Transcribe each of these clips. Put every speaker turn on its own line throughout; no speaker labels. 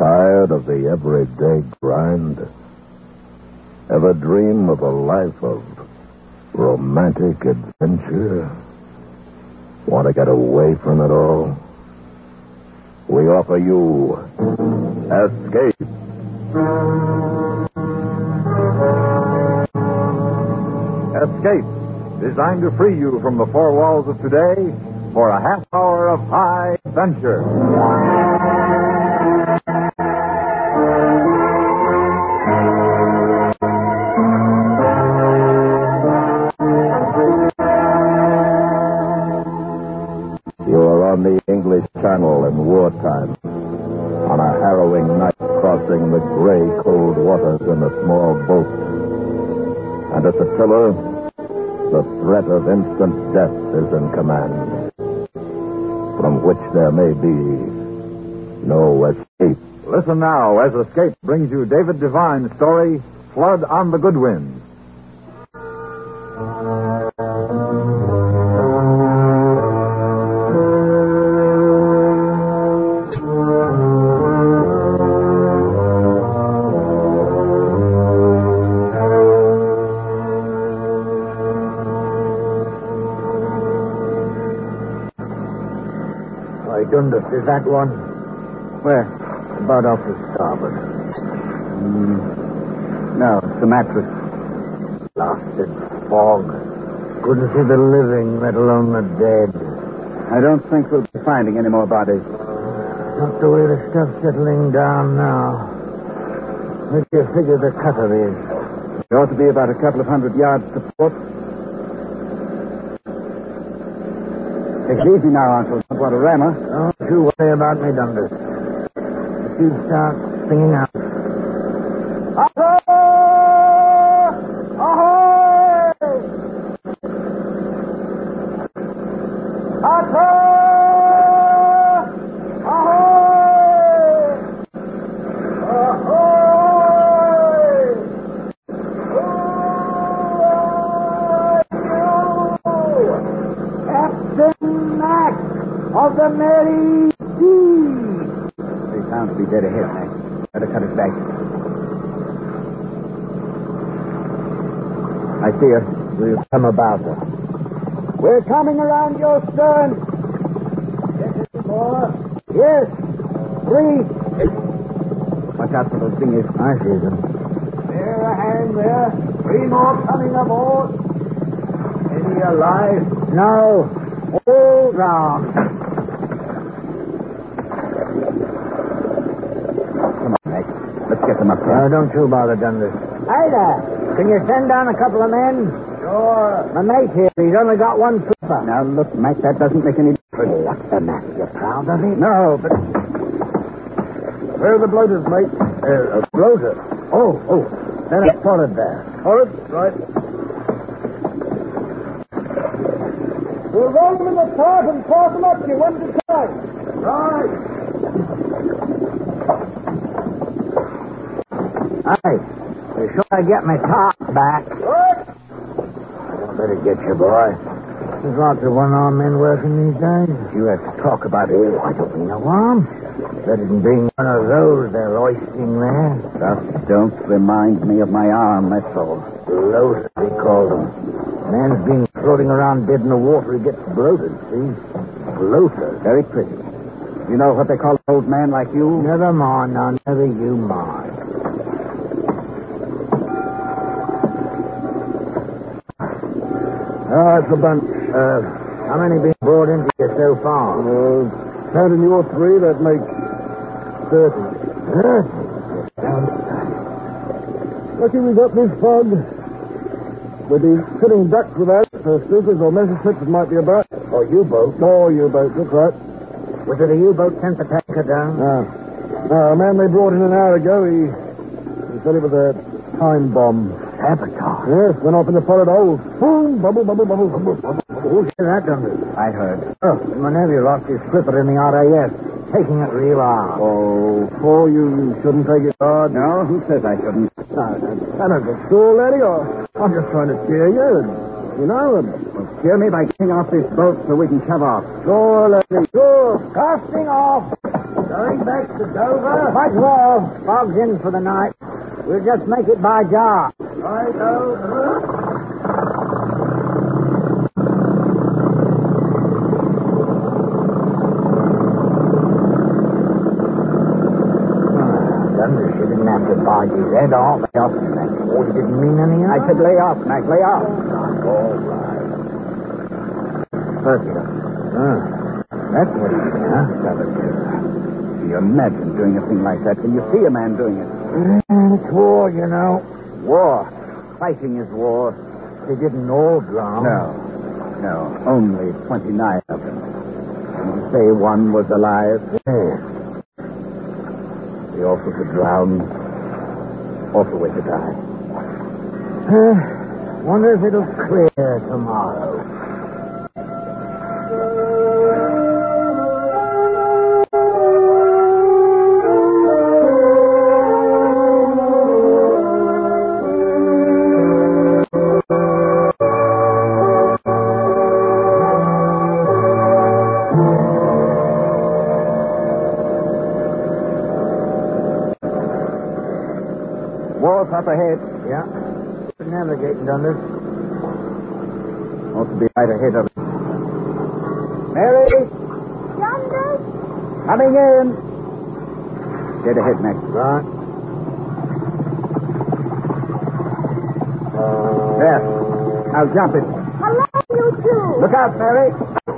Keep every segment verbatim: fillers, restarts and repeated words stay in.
Tired of the everyday grind? Ever dream of a life of romantic adventure? Want to get away from it all? We offer you Escape.
Escape, designed to free you from the four walls of today for a half hour of high adventure.
You are on the English Channel in wartime, on a harrowing night crossing the gray, cold waters in a small boat. And at the tiller, the threat of instant death is in command, from which there may be no escape.
Listen now as Escape brings you David Devine's story, Flood on the Goodwin.
Dundas, is that one? Where? About off the starboard. Mm. No, it's the mattress. Blasted fog. Couldn't see the living, let alone the dead. I don't think we'll be finding any more bodies. Not the way the stuff's settling down now. Where do you figure the cutter is? It ought to be about a couple of hundred yards to port. Take it easy now, Uncle. Don't want to ram her. Don't you worry about me, Dundas. If you start singing out. Ahoy! Ahoy! Ahoy! Of the Mary Sea. They sound to be dead ahead, Mac. Better cut it back. I see her. We'll come about her. We're coming around your stern. Yes, it's four. Yes. Three. Watch out for those things. I see them. There, a hand there. Three more coming aboard. Any alive? No. Hold round. Come on, Mac. Let's get them up here. No, don't you bother, Dundas. Hey there. Can you send down a couple of men? Sure. My mate here, he's only got one flipper. Now, look, Mac, that doesn't make any difference. What's the matter? You're proud of it? No, but... Where are the bloaters, mate? Uh, a bloater? Oh, oh. Then a forward there. Forward? Right. We'll roll them in the top and force them up to you one at a time. Right. Hey, be sure I get my top back. Right. I better get you, boy. There's lots of one-armed men working these days. You have to talk about it. I don't mean no harm. Better than being one of those they're hoisting there. Just don't remind me of my arm, that's all. Bloater, they call them. Man's been floating around dead in the water. He gets bloated, see? Bloater. Very pretty. You know what they call an old man like you? Never mind, now, never you mind. Oh, that's a bunch. Uh, how many been brought into you so far? Uh, counting your three, that makes thirty. Thirty? Lucky we got this fog. We'll be sitting ducks without so stupid or message ships might be about. Or U-boat. Or U-boat, that's right. Was it a U-boat sent the tanker down? No. No, a man they brought in an hour ago, he, he said it was a time bomb. Sabotage? Yes, went off in the forward hold. Boom, bubble, bubble, bubble, bubble, bubble. Who said that, Dundas? I heard. Oh, my nephew lost his flipper in the R A S. Taking it real hard. Oh, for you, you shouldn't take it hard. No, who says I shouldn't? No, I don't get sore, laddie, or I'm just trying to cheer you, and, you know, and... Well, cheer me by getting off this boat so we can shove off. Sure, laddie, sure. Casting off. Going back to Dover? Might as well. Fog's in for the night. We'll just make it by jar. Right, Dover. She didn't have to barge his head off. Lay off, Mac. Oh, he didn't mean any harm? I said lay off, Mac. Lay off. All right. Circular. Ah, that's what he said, huh?
Can you imagine doing a thing like that? Can you see a man doing it?
Mm, it's war, you know.
War. Fighting is war.
They didn't all drown.
No. No. Only twenty-nine of them. Can you say one was alive?
Yeah.
The awful to drown. Awful way to die.
Uh, wonder if it'll clear tomorrow.
Up ahead.
Yeah. We're navigating, Dundas.
Ought to be right ahead of us. Mary!
Dundas?
Coming in. Dead ahead, Mac.
Right. Uh,
there. Now jump it.
Hello, you two.
Look out, Mary.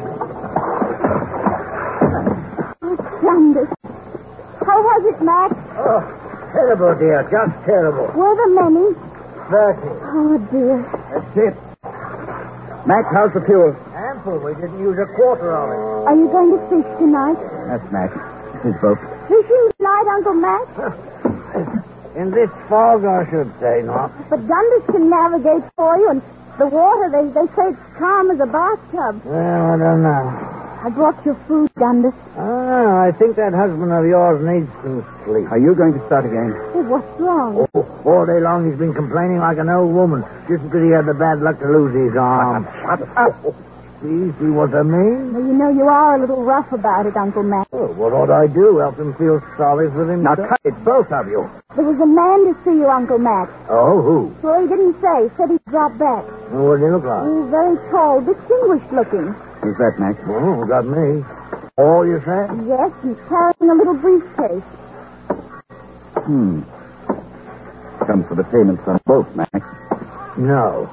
Oh, Dundas. How was it, Mac?
oh. Terrible, dear. Just terrible.
Were there many?
Thirty.
Oh, dear.
That's it. Mac, how's the fuel?
Ample. We didn't use a quarter of it.
Are you going to fish tonight?
That's Mac. His boat.
Fishing tonight, Uncle Mac?
In this fog, I should say not.
But Dundas can navigate for you, and the water, they, they say it's calm as a bathtub.
Well, I don't know.
I brought your food, Dundas.
Ah, I think that husband of yours needs some sleep.
Are you going to start again?
Hey, what's wrong?
Oh, all day long he's been complaining like an old woman, just because he had the bad luck to lose his arm.
Shut up.
See, see what I mean?
Well, you know you are a little rough about it, Uncle Mac.
Oh, what ought I do? Help him feel sorry for himself?
Now cut it, both of you.
There was a man to see you, Uncle Mac.
Oh, who?
Well, he didn't say. Said he'd drop back.
Oh, what did he look like?
He's very tall, distinguished looking.
Who's that, Mac?
Oh, got me. All you say?
Yes, he's carrying a little briefcase.
Hmm. Comes for the payments on both, Mac.
No.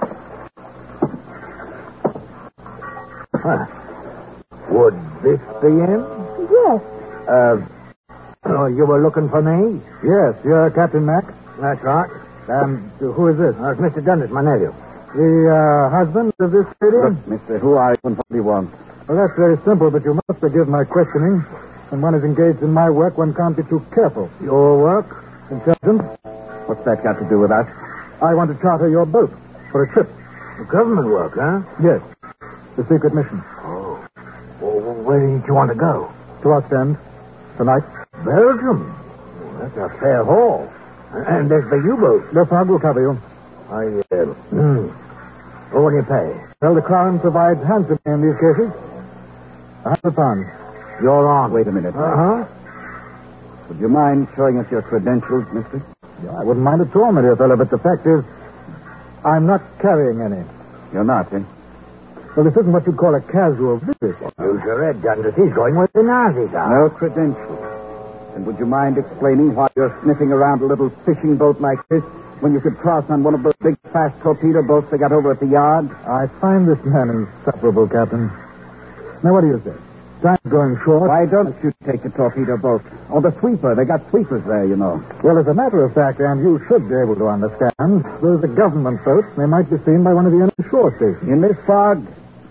Huh. Would this be him?
Yes.
Uh, oh, you were looking for me? Yes, you're Captain Mac. That's right. Um, who is this? Uh, it's Mister Dundas, my nephew. The uh, husband of this lady?
Look, mister, who are you and what do you want?
Well, that's very simple, but you must forgive my questioning. When one is engaged in my work, one can't be too careful. Your work? Intelligence?
What's that got to do with us?
I want to charter your boat for a trip. Government work, huh? Yes. The secret mission. Oh. Well, where did you want to go? To Ostend. Tonight. Belgium? Well, that's a fair haul. And there's the U-boat. The fog will cover you. I, uh... Hmm. What do you pay? Well, the Crown provides handsomely in these cases. A hundred pounds. You're on.
Wait a minute.
Uh-huh.
Would you mind showing us your credentials, mister?
Yeah, I wouldn't mind at all, my dear fellow, but the fact is, I'm not carrying any.
You're not, eh?
Well, this isn't what you'd call a casual visit. Use your head, Dundas. He's going where the Nazis are.
No credentials. And would you mind explaining why you're sniffing around a little fishing boat like this when you could cross on one of those big fast torpedo boats they got over at the yard?
I find this man insufferable, Captain. Now, what do you say? Time's going short.
Why don't you take the torpedo boat? Or the sweeper. They got sweepers there, you know.
Well, as a matter of fact, and you should be able to understand, those are government boats. They might be seen by one of the enemy shore stations.
In this fog?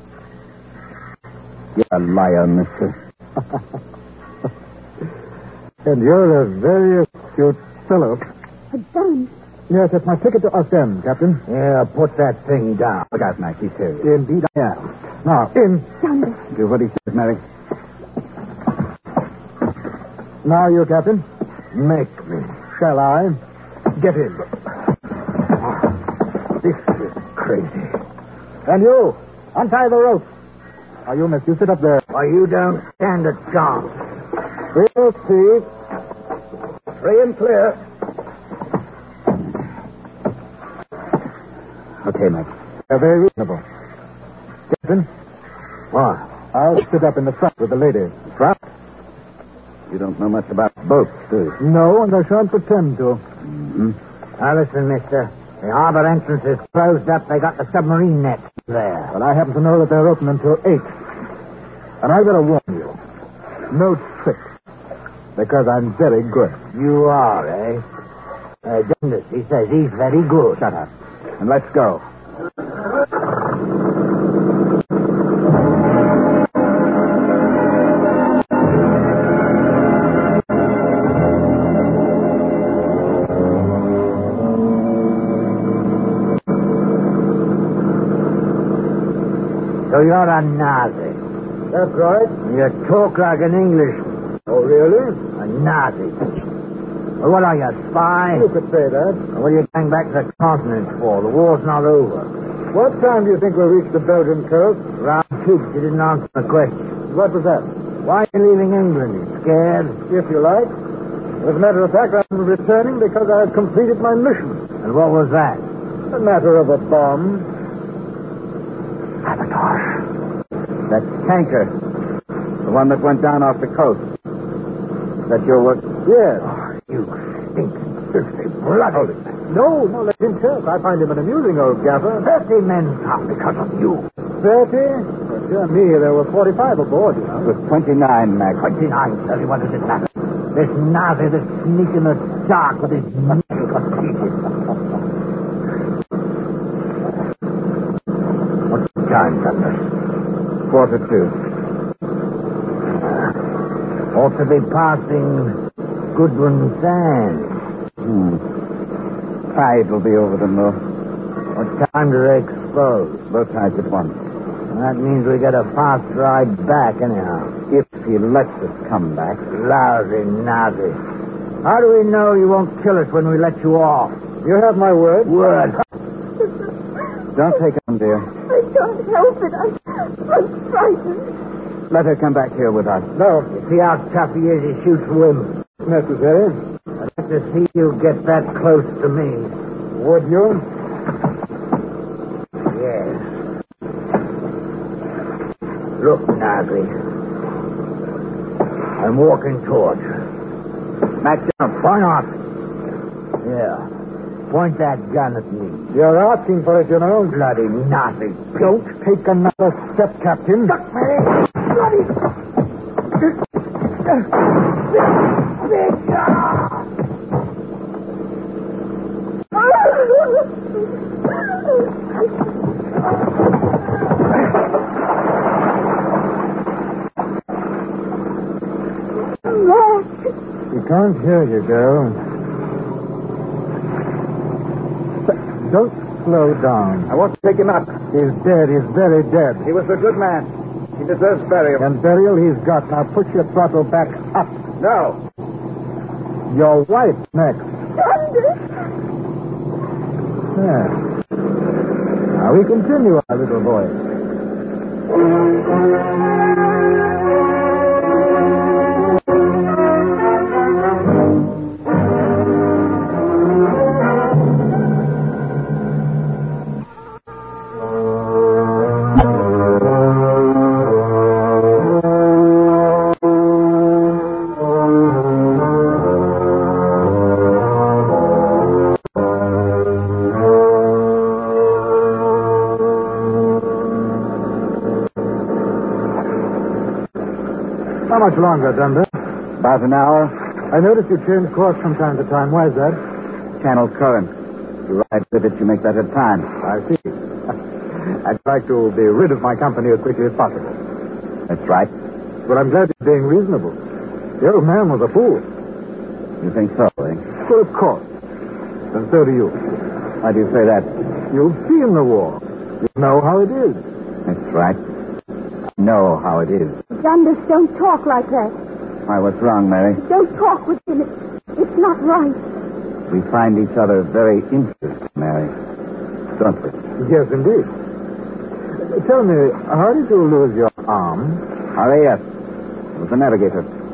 You're a liar, mister.
And you're a very astute fellow.
A gun.
Yes, that's my ticket to Ostend, Captain. Yeah, put that thing down.
Look out, Mac. He's serious.
Indeed I am. Now, in.
Dundas.
Do what he says, Mary.
Now you, Captain. Make me. Shall I? Get in. This is crazy. And you, untie the rope. Now, you, miss, you sit up there. Why, you don't stand a chance. We'll see.
Free and clear. Okay, Mac.
They're very reasonable. Captain,
What?
I'll sit up in the front with the lady.
Front? You don't know much about boats, do you?
No, and I shan't pretend to.
Mm-hmm.
Now, listen, mister. The harbor entrance is closed up. They got the submarine nets there.
But I happen to know that they're open until eight. And I better warn you. No tricks. Because I'm very good.
You are, eh? Uh, Dundas, he says he's very good.
Shut up. And let's go.
So you're a Nazi.
That's right.
You talk like an Englishman.
Oh, really?
A Nazi. Well, what are you, a spy?
You could say that.
What are you going back to the continent for? The war's not over.
What time do you think we'll reach the Belgian coast?
Round two, you didn't answer the question.
What was that?
Why are you leaving England? You scared?
If you like. As a matter of fact, I'm returning because I have completed my mission.
And what was that?
A matter of a bomb.
Sabotage.
That tanker. The one that went down off the coast. That your work?
Yes.
You stinking, filthy, bloody.
No, no, let him talk. I find him an amusing old gaffer.
Thirty men come because of you.
Thirty? Well, dear me, there were forty-five aboard. You know.
It was twenty-nine, Mac.
Twenty-nine, thirty. What does it matter? This Nazi, this sneak in the dark with his muscle completed. What's the time, Douglas?
Quarter two.
Uh, ought to be passing Goodwin Sands.
Hmm. Tide will be over them, though.
What time do they expose?
Both tides at once.
That means we get a fast ride back, anyhow.
If he lets us come back.
Lousy Nazi. How do we know you won't kill us when we let you off?
You have my word.
Word.
Don't take on, dear.
I can't help it. I'm, I'm frightened.
Let her come back here with us.
No,
You see how tough he is? He shoots women.
necessary.
I'd like to see you get that close to me.
Would you?
Yes. Look, Nazi. I'm walking towards you.
Mac, jump.
Why not? Yeah. Point that gun at me.
You're asking for it, you know.
Bloody Nazi.
Don't take another step, Captain.
Duck me! Bloody...
He can't hear you, girl. Don't slow down.
I won't take him up.
He's dead. He's very dead.
He was a good man. He deserves burial.
And burial he's got. Now put your throttle back up.
No.
Your wife next. Yeah. Now we continue, our little boy. How much longer, Dundas?
About an hour.
I notice you change course from time to time. Why is that?
Channel current. You ride with it, you make that at time.
I see. I'd like to be rid of my company as quickly as possible.
That's right.
But I'm glad you're being reasonable. The old man was a fool.
You think so, eh?
Well, of course. And so do you.
Why do you say that?
You've seen the war. You know how it is.
That's right. I know how it is.
Dundas, don't talk like that.
Why, what's wrong, Mary?
Don't talk with him. It's, it's not right.
We find each other very interesting, Mary. Don't we?
Yes, indeed. Tell me, how did you lose your arm?
R A F. It was the navigator.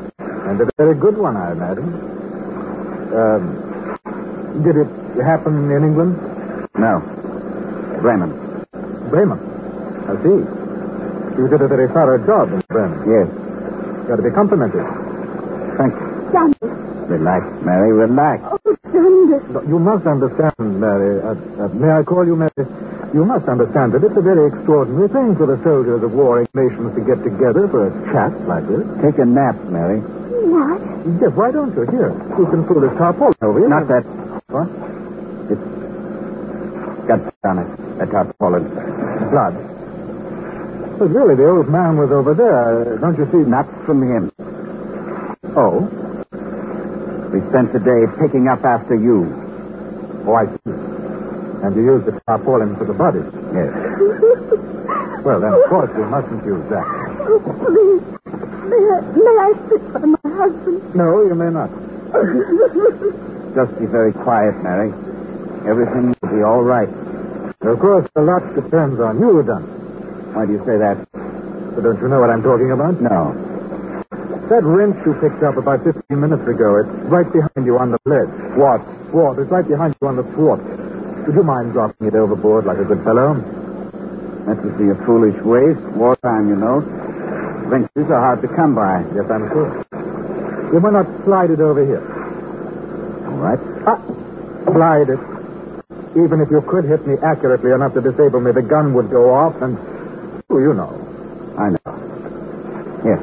And a very good one, I imagine. Um, did it happen in England?
No. Bremen.
Bremen. I see. You did a very thorough job in Bremen.
Yes.
You ought to be complimented.
Thank you.
Dundas.
Relax, Mary, relax.
Oh, Dundas.
No, you must understand, Mary. Uh, uh, may I call you Mary? You must understand that it's a very extraordinary thing for the soldiers of warring nations to get together for a chat like this.
Take a nap, Mary.
What?
Yes, why don't you? Here, you can pull this tarpaulin over you.
Not that.
What?
It's got blood on it. That tarpaulin.
Blood. But really, the old man was over there. Don't you see?
Not from him.
Oh?
We spent the day picking up after you.
Oh, I see. And you used the tarpaulin for the body.
Yes.
Well, then, of course, we mustn't use that.
Oh, please. May I, may I sit by my husband?
No, you may not.
Just be very quiet, Mary. Everything will be all right.
Of course, a lot depends on you, Dunn.
Why do you say that?
But don't you know what I'm talking about?
No.
That wrench you picked up about fifteen minutes ago, it's right behind you on the ledge.
What?
Thwart. It's right behind you on the thwart. Would you mind dropping it overboard like a good fellow?
That would be a foolish waste. Wartime, you know. Wrenches are hard to come by.
Yes, I'm sure. You might not slide it over here.
All right.
Ah, slide it. Even if you could hit me accurately enough to disable me, the gun would go off and... Oh, you know.
I know. Here.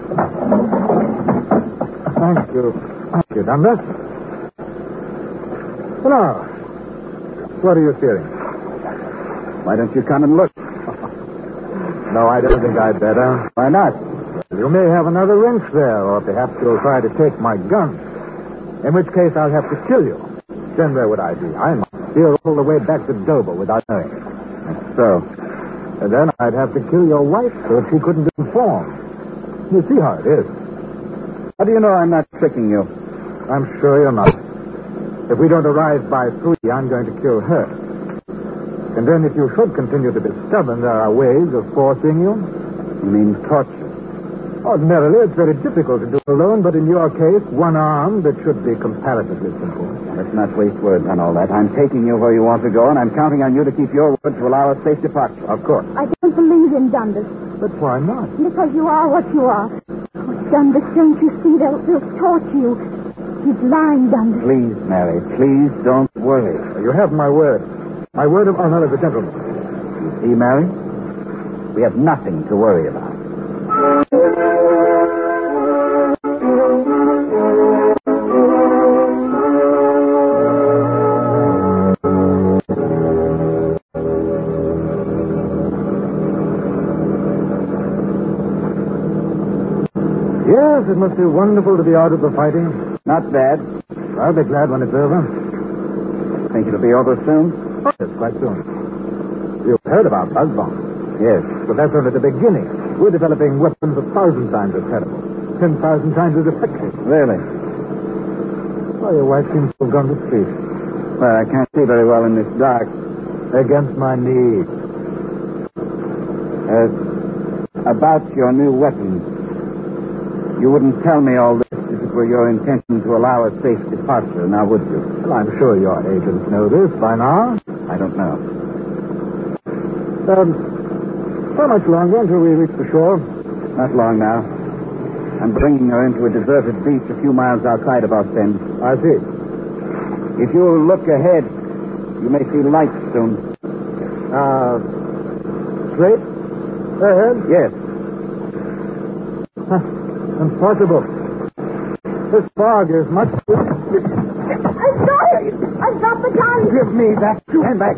Thank you. Thank you, Dundas. Now, what are you fearing?
Why don't you come and look?
No, I don't think I'd better.
Why not?
You may have another wrench there, or perhaps you'll try to take my gun. In which case, I'll have to kill you. Then where would I be? I might steer all the way back to Dover without knowing it.
That's so.
And then I'd have to kill your wife so that she couldn't be informed. You see how it is.
How do you know I'm not tricking you?
I'm sure you're not. If we don't arrive by three, I'm going to kill her. And then if you should continue to be stubborn, there are ways of forcing you.
You mean torture?
Ordinarily, it's very difficult to do alone, but in your case, one arm, that should be comparatively simple.
Let's not waste words on all that. I'm taking you where you want to go, and I'm counting on you to keep your word to allow a safe departure.
Of course.
I don't believe in Dundas.
But why not?
Because you are what you are. Oh, Dundas, don't you see? They'll, they'll torture you. He's lying, Dundas.
Please, Mary, please don't worry.
You have my word. My word of honor as a gentleman.
You see, Mary? We have nothing to worry about.
Yes, it must be wonderful to be out of the fighting.
Not bad.
I'll be glad when it's over.
Think it'll be over soon?
Yes, quite soon. You've heard about buzz bombs.
Yes.
But that's only the beginning. We're developing weapons a thousand times as terrible. Ten thousand times as effective.
Really?
Why, your wife seems to have gone to sleep.
Well, I can't see very well in this dark.
Against my knees.
Uh, about your new weapons. You wouldn't tell me all this if it were your intention to allow a safe departure, now would you?
Well, I'm sure your agents know this by now.
I don't know.
Um, how much longer until we reach the shore?
Not long now. I'm bringing her into a deserted beach a few miles outside of Ostend.
I see.
If you'll look ahead, you may see lights soon.
Uh, straight ahead?
Yes.
Huh. Impossible. This fog is much...
I've got it! I've got the gun!
Give me that. Stand back.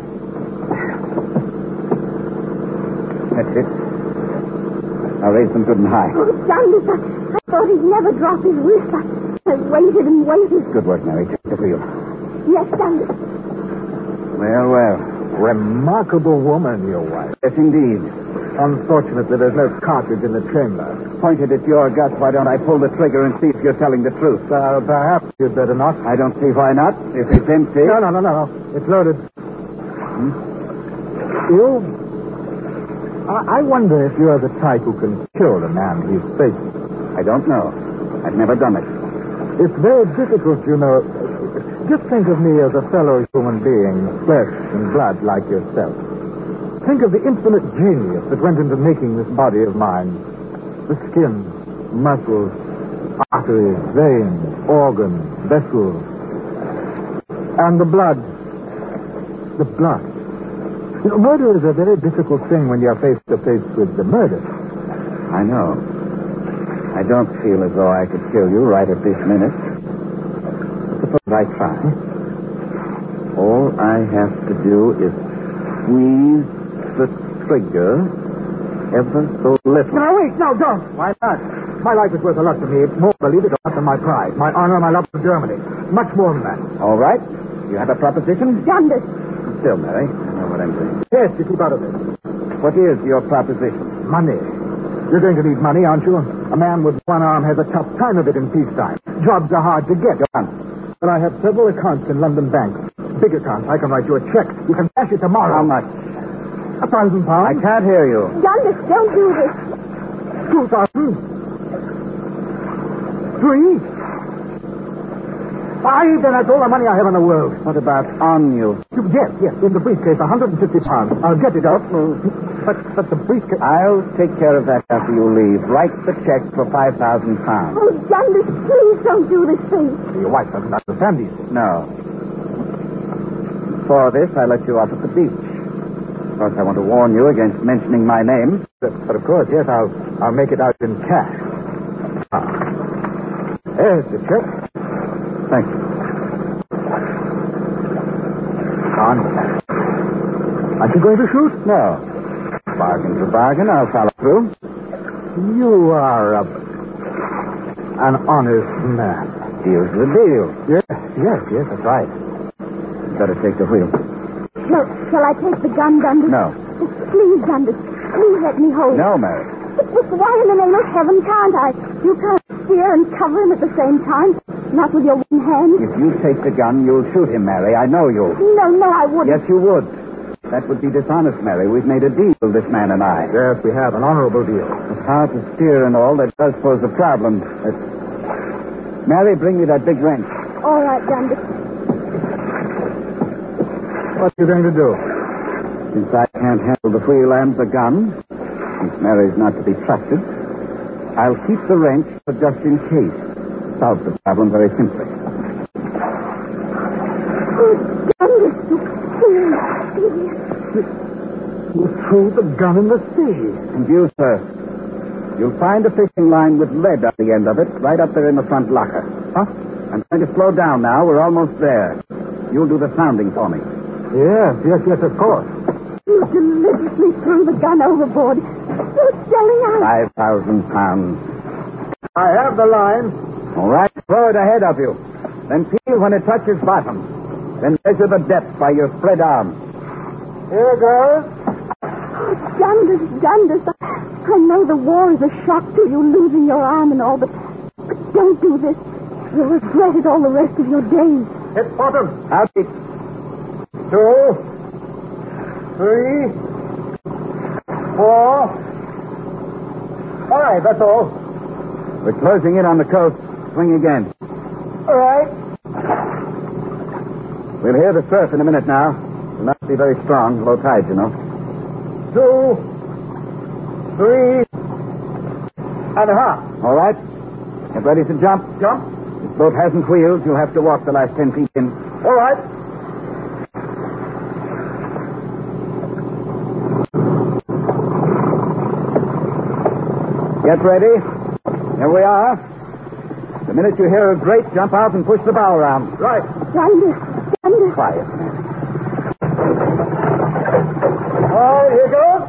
That's it. Now raise them good and high.
Oh, Dundas, I, I thought he'd never drop his wrist. I, I waited and waited.
Good work, Mary. Take the wheel.
Yes, Dundas.
Well, well.
Remarkable woman, your wife.
Yes, indeed.
Unfortunately, there's no cartridge in the chamber.
Pointed at your gut, why don't I pull the trigger and see if you're telling the truth?
Uh, perhaps you'd better not.
I don't see why not. If it's empty...
No, no, no, no. It's loaded. Hmm? You... I, I wonder if you're the type who can kill the man he's facing.
I don't know. I've never done it.
It's very difficult, you know. Just think of me as a fellow human being, flesh and blood like yourself. Think of the infinite genius that went into making this body of mine. The skin, muscles, arteries, veins, organs, vessels. And the blood. The blood. You know, murder is a very difficult thing when you're face to face with the murder.
I know. I don't feel as though I could kill you right at this minute. Suppose I try. All I have to do is squeeze the trigger ever so little.
No, wait, no, don't. Why not? My life is worth a lot to me. More, believe it or not, than my pride, my honor, my love for Germany. Much more than that.
All right. You have a proposition?
Dundas.
Still, Mary. I know what I'm doing.
Yes, you keep out of it.
What is your proposition?
Money. You're going to need money, aren't you? A man with one arm has a tough time of it in peacetime. Jobs are hard to get.
Go on.
But I have several accounts in London banks. Big accounts. I can write you a check. You can cash it tomorrow.
How much?
A thousand
I
pounds.
can't hear you.
Dundas, don't do this.
Two thousand. Three. Five, and that's all the money I have in the world.
What about on you?
Yes, yes, in the briefcase, one hundred fifty pounds. I'll get it out. But, but the briefcase...
I'll take care of that after you leave. Write the check for five thousand pounds.
Oh, Dundas, please don't do this thing.
Your wife doesn't understand these.
No. For this, I let you off at the beach. Of course, I want to warn you against mentioning my name.
But, but of course, yes, I'll, I'll make it out in cash. Ah. There's the check.
Thank you.
On. Aren't you going to shoot?
No. Bargain's a bargain. I'll follow through.
You are a, an honest man.
Deal's the deal.
Yes, yes, yes, that's right.
Better take the wheel.
Shall, shall I take the gun, Dundas?
No.
Please, Dundas, please let me hold it.
No, Mary.
But, but why in the name of heaven can't I? You can't steer and cover him at the same time. Not with your one hand.
If you take the gun, you'll shoot him, Mary. I know you.
No, no, I wouldn't.
Yes, you would. That would be dishonest, Mary. We've made a deal, this man and I.
Yes, we have an honorable deal.
It's hard to steer and all. That does pose a problem. Uh, Mary, bring me that big wrench.
All right, Dundas.
What are you going to do?
Since I can't handle the wheel and the gun, since Mary's not to be trusted, I'll keep the wrench for just in case. Solve the problem very simply.
Oh, Dundas, you fool.
You threw the gun in the sea.
And you, sir, you'll find a fishing line with lead at the end of it, right up there in the front locker.
Huh?
I'm going to slow down now. We're almost there. You'll do the sounding for me.
Yes, yes, yes, of course.
You deliberately threw the gun overboard. You're selling out.
Five thousand pounds.
I have the line.
All right, throw it ahead of you. Then feel when it touches bottom. Then measure the depth by your spread arm.
Here goes.
Oh, Dundas, Dundas, I, I know the war is a shock to you, losing your arm and all, but, but don't do this. You'll regret it all the rest of your days.
Hit bottom.
Out it.
Two. Three. Four. Five, that's all.
We're closing in on the coast. Swing again.
All right.
We'll hear the surf in a minute now. It'll not be very strong. Low tide, you know.
Two. Three. And a half.
All right. Get ready to jump.
Jump.
This boat hasn't wheels. You'll have to walk the last ten feet in.
All right.
Get ready. Here we are. The minute you hear a grate, jump out and push the bow around.
Right.
Dundas, Dundas.
Quiet, man.
All right, here goes.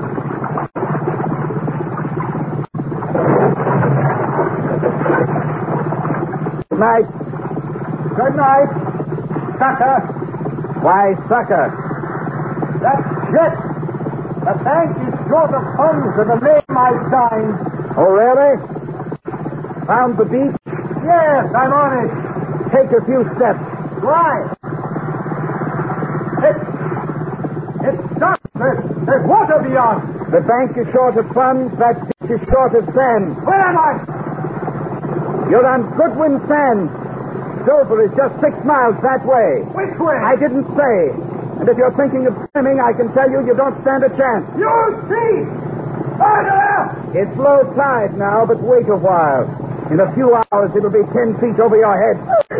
Good night.
Good night. Sucker.
Why, sucker?
That's shit. The bank is short of funds for the name I signed.
Oh, really? Found the beach?
Yes, I'm on it.
Take a few steps.
Why? It's... It's stuck. There's, there's water beyond.
The bank is short of funds. That beach is short of sand.
Where am I?
You're on Goodwin Sands. Dover is just six miles that way.
Which way?
I didn't say. And if you're thinking of swimming, I can tell you you don't stand a chance.
You'll see. Order!
It's low tide now, but wait a while. In a few hours, it'll be ten feet over your head.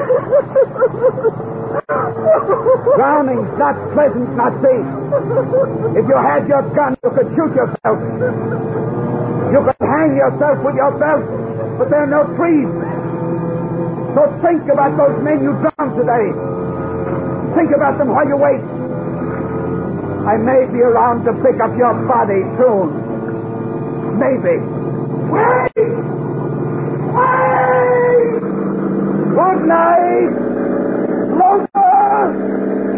Drowning's not pleasant, not safe. If you had your gun, you could shoot yourself. You could hang yourself with your belt, but there are no trees. So think about those men you drowned today. Think about them while you wait. I may be around to pick up your body soon. Maybe. Wait! Wait! Good night! Closer!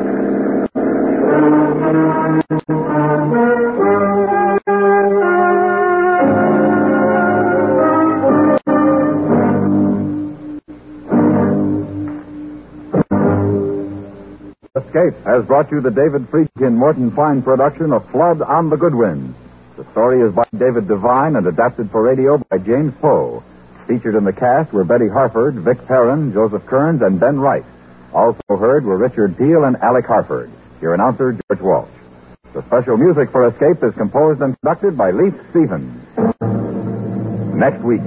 Escape has brought you the David Friedkin Morton Fine production of Flood on the Goodwin. The story is by David Devine and adapted for radio by James Poe. Featured in the cast were Betty Harford, Vic Perrin, Joseph Kearns, and Ben Wright. Also heard were Richard Peel and Alec Harford. Your announcer, George Walsh. The special music for Escape is composed and conducted by Leif Stevens. Next week.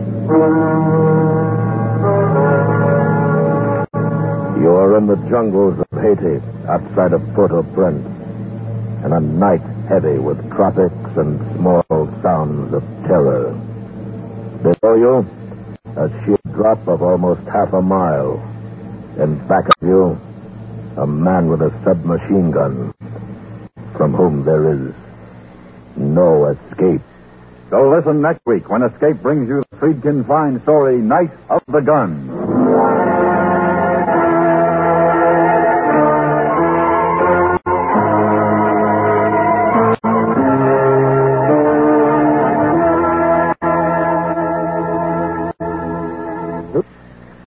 You are in the jungles of Haiti, outside of Port-au-Prince, in a night heavy with tropics and small sounds of terror. Below you, a sheer drop of almost half a mile. In back of you, a man with a submachine gun, from whom there is no escape.
So listen next week when Escape brings you the Friedkin Fine story, Night of the Gun.